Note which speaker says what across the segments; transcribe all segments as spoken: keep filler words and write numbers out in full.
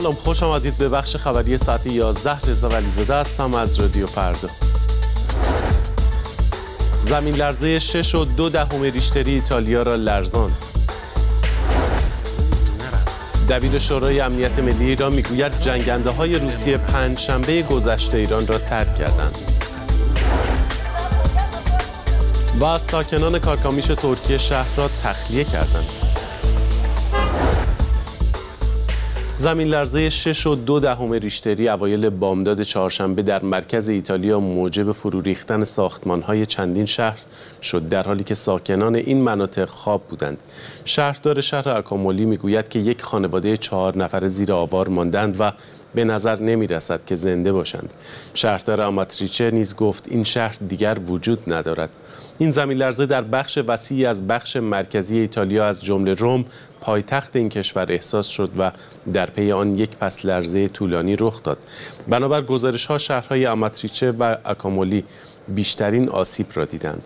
Speaker 1: سلام، خوش آمدید به بخش خبری ساعت یازده. رضا ولیزاده هستم از رادیو فردا. زمین لرزه شش و دو دهم ریشتری ایتالیا را لرزاند. دبیر شورای امنیت ملی ایران میگوید جنگنده های روسیه پنج شنبه گذشته ایران را ترک کردند. و ساکنان کارکامیش ترکیه شهر را تخلیه کردند. زمین لرزه شش و دو دهم ریشتری اوایل بامداد چهارشنبه در مرکز ایتالیا موجب فرو ریختن ساختمان‌های چندین شهر شد، در حالی که ساکنان این مناطق خواب بودند. شهردار شهر آکامولی میگوید که یک خانواده چهار نفره زیر آوار ماندند و به نظر نمی رسد که زنده باشند. شهردار آماتریچه نیز گفت این شهر دیگر وجود ندارد. این زمین لرزه در بخش وسیعی از بخش مرکزی ایتالیا از جمله روم، پایتخت این کشور احساس شد و در پی آن یک پس لرزه طولانی رخ داد. بنابر گزارش‌ها شهرهای آماتریچه و آکامولی بیشترین آسیب را دیدند.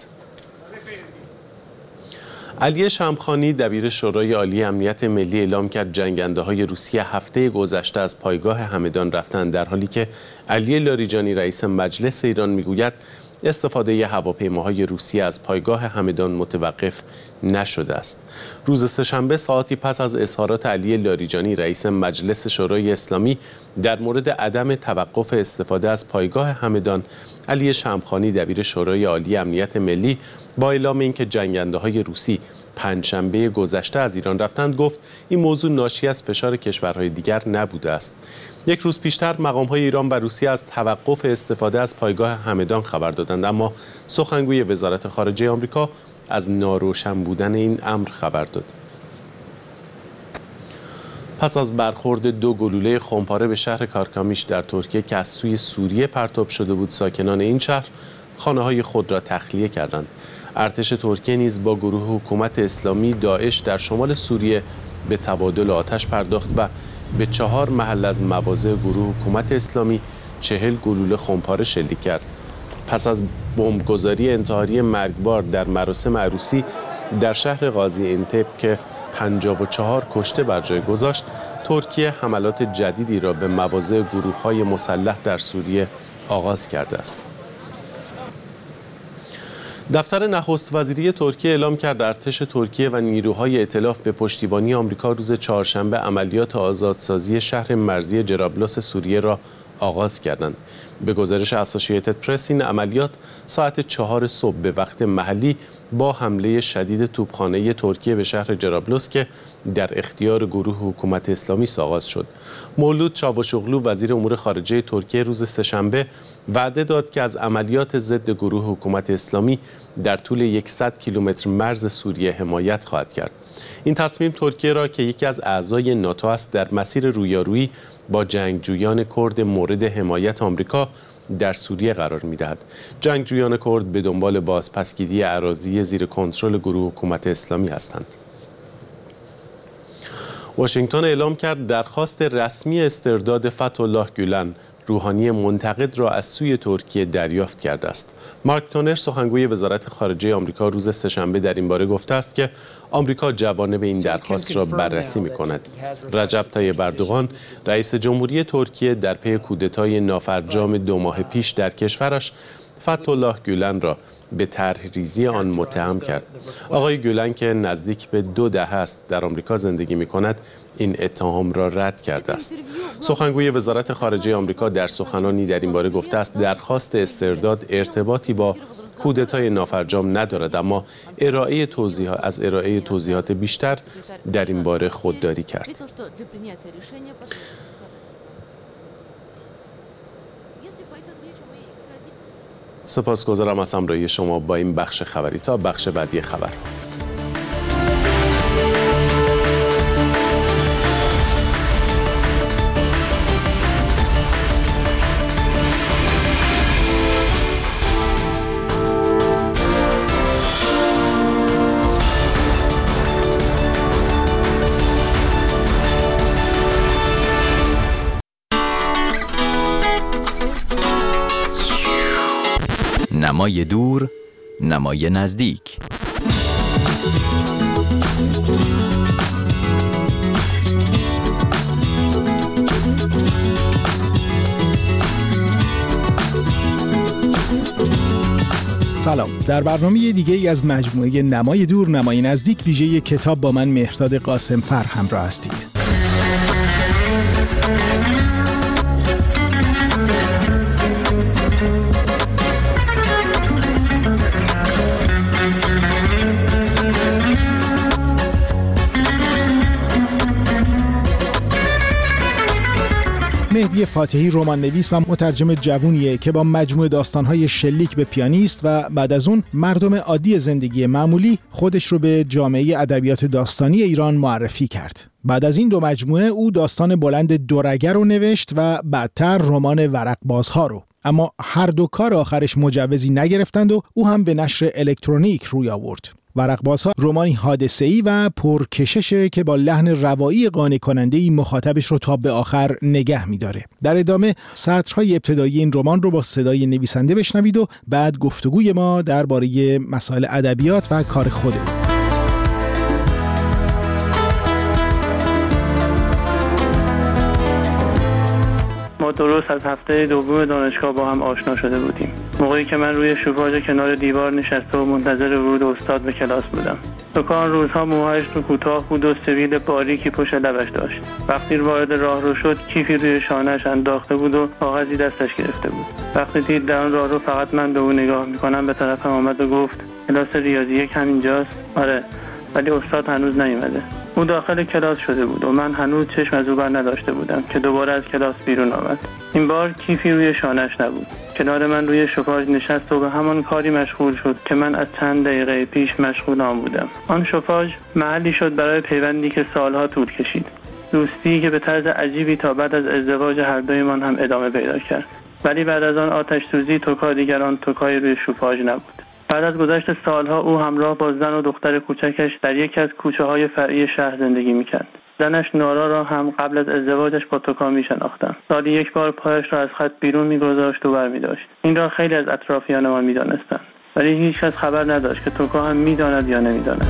Speaker 1: علی شمخانی دبیر شورای عالی امنیت ملی اعلام کرد جنگنده‌های روسیه هفته گذشته از پایگاه همدان رفتند، در حالی که علی لاریجانی رئیس مجلس ایران میگوید استفاده هواپیماهای روسیه از پایگاه همدان متوقف نشده است. روز سه‌شنبه ساعتی پس از اظهارات علی لاریجانی رئیس مجلس شورای اسلامی در مورد عدم توقف استفاده از پایگاه همدان، علی شمخانی دبیر شورای عالی امنیت ملی با اعلام اینکه جنگنده‌های روسی پنجشنبه گذشته از ایران رفتند گفت این موضوع ناشی از فشار کشورهای دیگر نبوده است. یک روز پیشتر مقام‌های ایران و روسیه از توقف استفاده از پایگاه همدان خبر دادند، اما سخنگوی وزارت خارجه آمریکا از ناروشن بودن این امر خبر داد. پس از برخورد دو گلوله خمپاره به شهر کارکامیش در ترکیه که از سوی سوریه پرتاب شده بود، ساکنان این شهر خانه‌های خود را تخلیه کردند. ارتش ترکیه نیز با گروه حکومت اسلامی داعش در شمال سوریه به تبادل آتش پرداخت و به چهار محل از مواضع گروه حکومت اسلامی چهل گلوله خمپاره شلیک کرد. پس از بمبگذاری انتحاری مرگبار در مراسم عروسی در شهر غازی انتب که پنجاه و چهار کشته بر جای گذاشت، ترکیه حملات جدیدی را به مواضع گروه‌های مسلح در سوریه آغاز کرده است. دفتر نخست وزیری ترکیه اعلام کرد ارتش ترکیه و نیروهای ائتلاف به پشتیبانی آمریکا روز چهارشنبه عملیات آزادسازی شهر مرزی جرابلس سوریه را آغاز کردند. به گزارش اسوسییتد پرس این عملیات ساعت چهار صبح به وقت محلی با حمله شدید توپخانه ترکیه به شهر جرابلس که در اختیار گروه حکومت اسلامی آغاز شد. مولود چاوشوغلو وزیر امور خارجه ترکیه روز سه‌شنبه وعده داد که از عملیات ضد گروه حکومت اسلامی در طول صد کیلومتر مرز سوریه حمایت خواهد کرد. این تصمیم ترکیه را که یکی از اعضای ناتو است در مسیر رویارویی با جنگجویان کرد مورد حمایت آمریکا در سوریه قرار می‌دهد. جنگجویان کرد به دنبال بازپسگیری اراضی زیر کنترل گروه حکومت اسلامی هستند. واشنگتن اعلام کرد درخواست رسمی استرداد فتح‌الله گولن روحانی منتقد را از سوی ترکیه دریافت کرده است. مارک تونر سخنگوی وزارت خارجه آمریکا روز سه‌شنبه در این باره گفته است که آمریکا جوانب این درخواست را بررسی می‌کند. رجب طیب اردوغان رئیس جمهوری ترکیه در پی کودتای نافرجام دو ماه پیش در کشورش فتح‌الله گولن را به طرح‌ریزی آن متهم کرد. آقای گولن که نزدیک به دو دهه است در آمریکا زندگی می‌کند، این اتهام را رد کرده است. سخنگوی وزارت خارجه آمریکا در سخنانی در این باره گفته است درخواست استرداد ارتباطی با کودتای نافرجام ندارد، اما ارائه توضیحات از ارائه توضیحات بیشتر در این باره خودداری کرد. سپاسگزارم از همراهی شما با این بخش خبری. تا بخش بعدی خبر.
Speaker 2: نمای دور، نمای نزدیک.
Speaker 3: سلام. در برنامه دیگه ای از مجموعه نمای دور نمای نزدیک ویژه کتاب با من مهرداد قاسمفر همراه هستید. مهدی فاتحی رمان نویس و مترجم جوونیه که با مجموعه داستان‌های شلیک به پیانیست و بعد از اون مردم عادی زندگی معمولی خودش رو به جامعه ادبیات داستانی ایران معرفی کرد. بعد از این دو مجموعه او داستان بلند دورگر رو نوشت و بعدتر رمان ورقبازها رو. اما هر دو کار آخرش مجوزی نگرفتند و او هم به نشر الکترونیک روی آورد. ورقبازها رمانی حادثه‌ای و پرکششه که با لحن روایی قانع کننده‌ای مخاطبش رو تا به آخر نگه می‌داره. در ادامه سطرهای ابتدایی این رمان رو با صدای نویسنده بشنوید و بعد گفتگوی ما درباره مسائل ادبیات و کار خوده.
Speaker 4: ما درست از هفته دوم دانشگاه با هم آشنا شده بودیم. موقعی که من روی شوفاژ کنار دیوار نشسته و منتظر ورود استاد به کلاس بودم. دکان روزها موهایش رو کوتاه بود و سبیل باریکی پشت لبش داشت. وقتی وارد راهرو شد کیفی روی شانه‌اش انداخته بود و کاغذی دستش گرفته بود. وقتی دید در اون راهرو فقط من به او نگاه میکنم به طرفم آمد و گفت کلاس ریاضی یک همینجاست؟ آره، ولی استاد هنوز نیومده. او داخل کلاس شده بود و من هنوز چشم از او بر نداشته بودم که دوباره از کلاس بیرون آمد. این بار کیفی روی شانه‌اش نبود. کنار من روی شوفاژ نشست و به همان کاری مشغول شد که من از چند دقیقه پیش مشغول آن بودم. آن شوفاژ محلی شد برای پیوندی که سالها طول کشید. دوستی که به طرز عجیبی تا بعد از ازدواج هر دویمان هم ادامه پیدا کرد. ولی بعد از آن آتش سوزی توکا دیگر آن توکای روی شوفاژ نبود. بعد از گذشت سالها او همراه با زن و دختر کوچکش در یکی از کوچه‌های فرعی شهر زندگی می‌کرد. زنش نارا را هم قبل از ازدواجش با توکا می‌شناختم. سالی یک بار پایش را از خط بیرون می‌گذاشت و برمی‌داشت. این را خیلی از اطرافیانمان می‌دانستند، ولی هیچ کس خبر نداشت که توکا هم می‌داند یا نمی‌داند.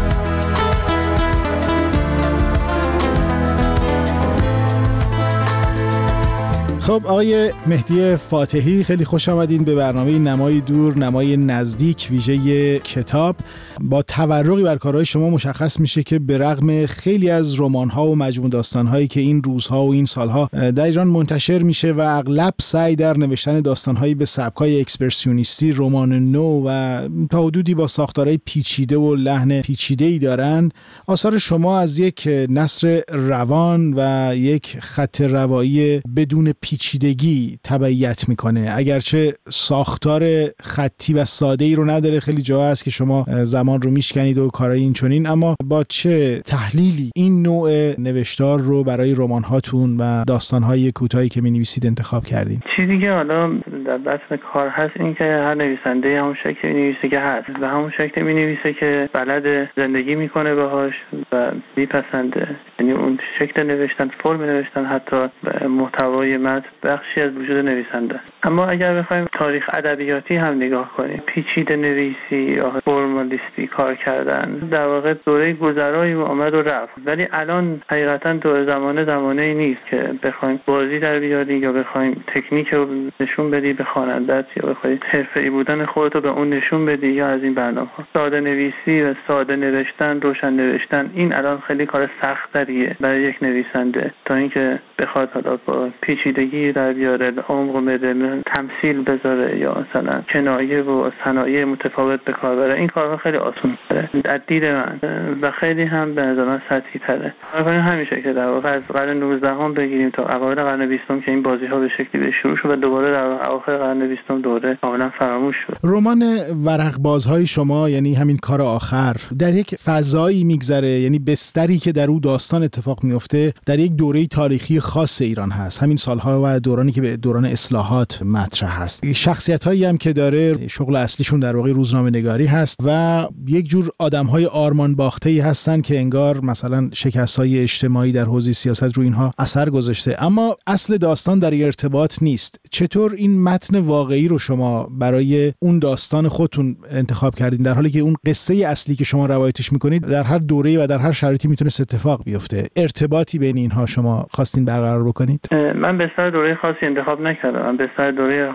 Speaker 3: خب آقای مهدی فاتحی خیلی خوش آمدین به برنامه نمای دور نمای نزدیک ویژه کتاب. با تورقی بر کارهای شما مشخص میشه که به رغم خیلی از رمان‌ها و مجموع داستان‌هایی که این روزها و این سالها در ایران منتشر میشه و اغلب سعی در نوشتن داستان‌هایی به سبکای اکسپرسیونیستی، رمان نو و تا حدودی با ساختارهای پیچیده و لحن پیچیده‌ای دارند، آثار شما از یک نثر روان و یک خط روایی بدون پیچیدگی تبعیت میکنه. اگرچه ساختار خطی و ساده ای رو نداره، خیلی جا هست که شما زمان رو میشکنید و کارهای این چنین، اما با چه تحلیلی این نوع نوشتار رو برای رمان هاتون و داستان های کوتاهی که مینویسید انتخاب کردین؟
Speaker 4: چیزی که حالا در بطن کار هست این که هر نویسنده همون شکل مینویسه که هست و همون شکل مینویسه که بلد زندگی میکنه باهاش و میپسنده. یعنی اون شکل نوشتن، فرم نوشتن، حتی محتوای متن بخشی از وجود نویسنده. اما اگر بخوایم تاریخ ادبیاتی هم نگاه کنیم، پیچیده نویسی یا فرمالیستی کار کردن در واقع دوره گذرایی آمد و رفت، ولی الان حقیقتا دوره زمانه زمانه ای نیست که بخوایم بازی در بیاری یا بخوایم تکنیک رو نشون بدی به خواننده‌ات یا بخوای حرفه‌ای بودن خودت رو به اون نشون بدی یا از این برنامه‌ها. ساده نویسی و ساده نوشتن، روشن نوشتن، این الان خیلی کار سخت‌تریه برای یک نویسنده تا اینکه بخواد حالا با پیچیدگی در بیاره، عمق بده، تمثیل بذاره یا مثلا کنایه و صنایع متفاوت به کار بره. این کارها خیلی آسان تره از دید من و خیلی هم به نظر من سطحی تره. مثلا همیشه که در واقع از قرن نوزدهم بگیریم تا اوایل قرن بیستم که این بازی ها به شکلی به شروع شد و دوباره در اواخر قرن بیستم دوره کاملا فراموش شد.
Speaker 3: رمان ورقبازهای شما، یعنی همین کار آخر، در یک فضایی میگذره، یعنی بستری که در اون داستان اتفاق میفته در یک دوره تاریخی خاص ایران هست، همین سالها و دورانی که به دوران اصلاحات مطرح هست. شخصیتایی هم که داره شغل اصلیشون در واقع روزنامه‌نگاری هست و یک جور آدم‌های آرمان باخته‌ای هستن که انگار مثلا شکست‌های اجتماعی در حوزه سیاست رو اینها اثر گذاشته، اما اصل داستان در ارتباط نیست. چطور این متن واقعی رو شما برای اون داستان خودتون انتخاب کردین، در حالی که اون قصه اصلی که شما روایتش می‌کنید در هر دوره‌ای و در هر شرایطی میتونه اتفاق بیفته؟ ارتباطی بین اینها شما خواستین برقرار بکنید؟
Speaker 4: من به سر دوره خاصی انتخاب نکردم. من به سر دوره خاص زندگی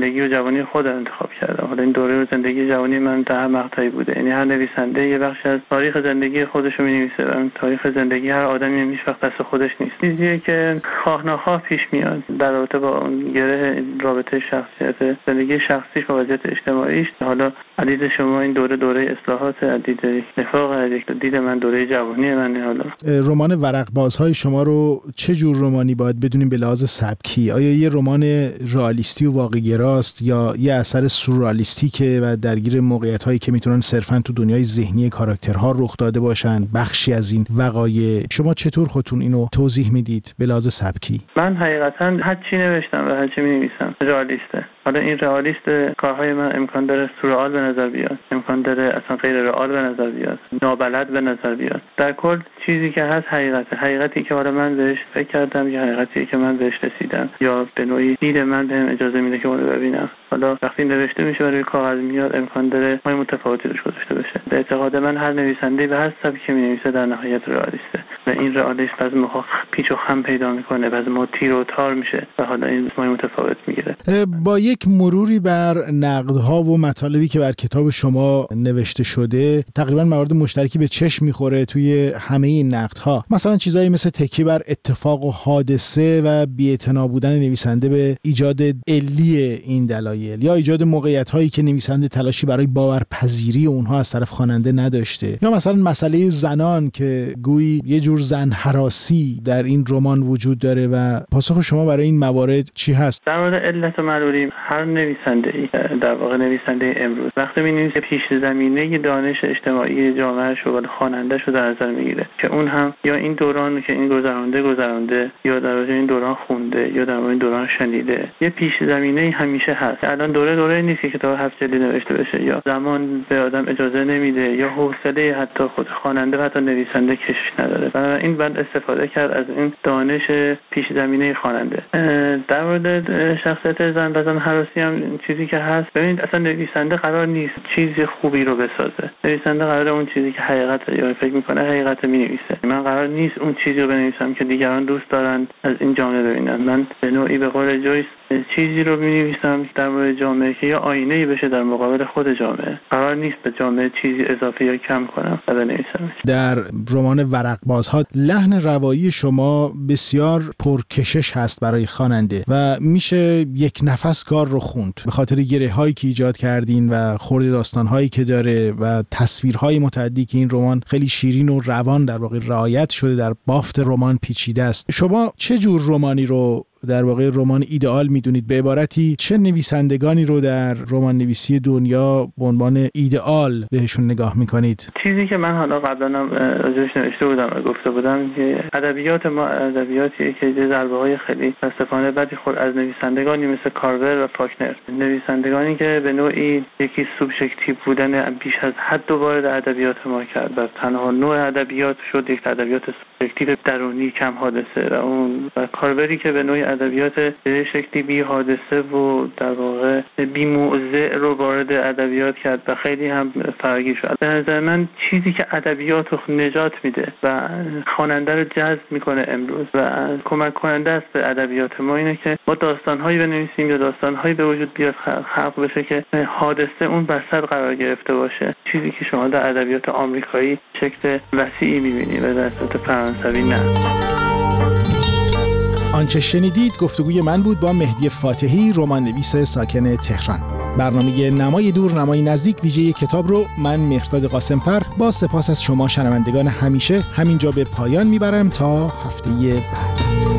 Speaker 4: زندگی و جوانی خودم انتخاب کردم. حالا این دوره زندگی جوانی من در هر مقطعی بوده، یعنی هر نویسنده یه بخش از تاریخ زندگی خودش رو می‌نویسه و تاریخ زندگی هر آدمی هیچ وقت دست خودش نیست. چیزیه که خواه ناخواه پیش میاد در رابطه با اون گره رابطه شخصیت زندگی شخصیش با وضعیت اجتماعیش. حالا عدید شما این دوره دوره اصلاحات، عدید نفاق، عدید من دوره جوانی من. حالا
Speaker 3: رمان ورقبازهای شما رو چه جور رمانی باید بدونیم به لحاظ سبکی؟ آیا یه رمان رئالیستی و واقع‌گراست یا یه اثر سورئالیستیکه و درگیر موقعیت‌هایی که میتونن صرفاً تو دنیای ذهنی کاراکترها رخ داده باشن، بخشی از این وقایع؟ شما چطور خودتون اینو توضیح میدید به لحاظ سبکی؟
Speaker 4: من حقیقتاً هر چی نوشتم و هر چی می‌نویسم رئالیسته. حالا این رئالیست کارهای من امکان داره سورئال به نظر بیاد، امکان داره اصلا غیر رئال به نظر بیاد، نابلد به نظر بیاد. در کل چیزی که هست حقیقته، حقیقتی که حالا من بهش فکر کردم یا حقیقتی که من بهش رسیدم یا به نوعی دید من بهم اجازه میده که اونو ببینم. حالا وقتی نوشته میشه و روی کاغذ میاد امکان داره های متفاوتی روش گذاشته بشه. به اعتقاد من هر نویسنده به هر سبکی که مینویسه در نهایت رئالیسته و این رئالیست از ما پیچ و خم پیدا میکنه، بعضی ما تیر و تار میشه و حالا این های متفاوت میگیره.
Speaker 3: با یک مروری بر نقدها و مطالبی که بر کتاب شما نوشته شده، تقریبا موارد مشترکی به چشم میخوره توی همه این نقدها. مثلا چیزایی مثل تکیه بر اتفاق و حادثه و بی‌اعتنا بودن نویسنده به ایجاد علی این دلایل، یا ایجاد موقعیت‌هایی که نویسنده تلاشی برای باورپذیری اونها از طرف خواننده نداشته، یا مثلا مسئله زنان که گویی یه جور زن هراسی در این رمان وجود داره. و پاسخ شما برای این موارد چی هست؟
Speaker 4: در مورد علت معلولیم، هر نویسنده‌ای در واقع نویسنده امروز وقتی می‌نویسه پیش زمینه دانش اجتماعی جامعه‌اش و خواننده‌اش رو در نظر میگیره که اون هم یا این دوران که این گذرانده گذرانده یا در واقع این دوران خونده یا در این دوران شنیده، یه پیش زمینه همیشه هست. الان دوره دوره نیست که کتاب هفت جلدی نوشته بشه، یا زمان به آدم اجازه نمیده یا حوصله حتی خود خواننده و حتی نویسنده کشش نداره. بنابراین باید استفاده کرد از این دانش پیش زمینه خواننده. در مورد شخصیت زن و زن هراسی هم چیزی که هست، ببینید اصلا نویسنده قرار نیست چیزی خوبی رو بسازه. نویسنده قراره اون چیزی که حقیقت یا فکر میکنه حقیقت مینویسه. من قرار نیست اون چیزی رو بنویسم که دیگران دوست دارن از این جامعه ببینن. من به نوعی به قول جویس چیزی رو مینویسم در مورد جامعه که یا آینه‌ای بشه در مقابل خود جامعه. قرار نیست به جامعه چیزی اضافه یا کم کنم و بنویسم.
Speaker 3: در رمان ورقبازها لحن روایی شما بسیار پرکشش هست برای خواننده و میشه یک نفس کار رو خوند به خاطر گره‌هایی که ایجاد کردین و خورد داستان‌هایی که داره و تصویرهای متعددی که این رمان خیلی شیرین و روان در واقع رعایت شده، در بافت رمان پیچیده است. شما چه جور رمانی رو در واقع رمان ایدئال میدونید؟ به عبارتی چه نویسندگانی رو در رمان نویسی دنیا به عنوان ایدئال بهشون نگاه میکنید؟
Speaker 4: چیزی که من حالا قبلا هم ازش نوشته بودم و گفته بودم که ادبیات ما ادبیاتیه که ضربه‌های خیلی متاسفانه بدی خود از نویسندگانی مثل کارور و فاکنر، نویسندگانی که به نوعی یکی سوبژکتیو بودن بیش از حد وارد ادبیات ما کرد و تنها نوع ادبیات شد یک ادبیات سوبژکتیو درونی کم حادثه و اون و کاربری که به نوعی ادبیات به شکلی بی حادثه و در واقع بی موضع رو وارد ادبیات کرد و خیلی هم فراگیر شد. به نظر من چیزی که ادبیات رو نجات میده و خواننده رو جذب میکنه امروز و کمک کننده است به ادبیات ما اینه که ما داستان‌هایی بنویسیم یا داستان‌هایی به وجود بیاد خلق بشه که حادثه اون وسط قرار گرفته باشه، چیزی که شما در ادبیات آمریکایی شکل وسیعی می‌بینید و در ادبیات فرانسوی نه.
Speaker 3: آنچه شنیدید گفتگوی من بود با مهدی فاتحی، رمان‌نویس ساکن تهران. برنامه نمای دور نمای نزدیک ویژه کتاب رو من مهرداد قاسمفر با سپاس از شما شنوندگان همیشه همینجا به پایان میبرم تا هفته بعد.